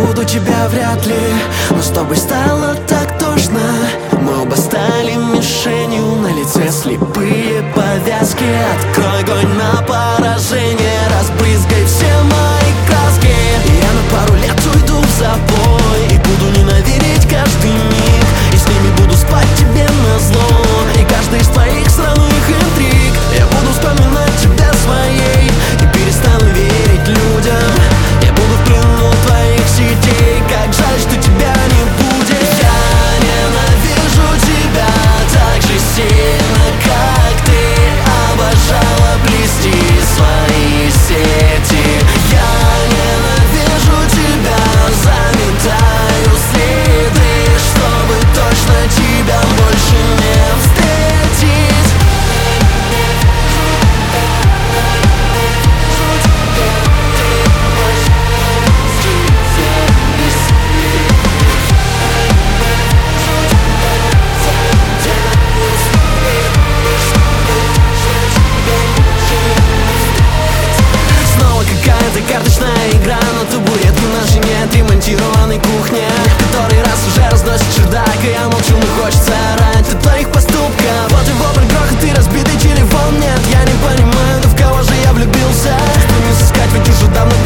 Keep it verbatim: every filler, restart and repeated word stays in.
забуду тебя вряд ли, но с тобой стало так тошно. Мы оба стали мишенью, на лице слепые повязки. Открой огонь на поражение, разбрызгай все мои краски. Я на пару лет уйду в запой и буду ненавидеть каждый миг, и с ними буду спать тебе назло, и каждый из твоих сраных интриг. Я буду вспоминать тебя своей и перестану верить людям. Я буду в плену твоих сетей, как жаль, что тебя не будет. Я ненавижу тебя так же сильно, как ты обожала плести свои сети. Я ненавижу тебя, заметаю следы, чтобы точно тебя больше не встретить. Снова какая-то карточная игра на табуретке нашей неотремонтированной кухне, который раз уже разносит чердак, и я молчу, но хочется орать от твоих поступков. Вот и вопль, грохот и разбитый телефон. Нет, я не понимаю, да в кого же я влюбился. Что не сыскать, ведь уже давно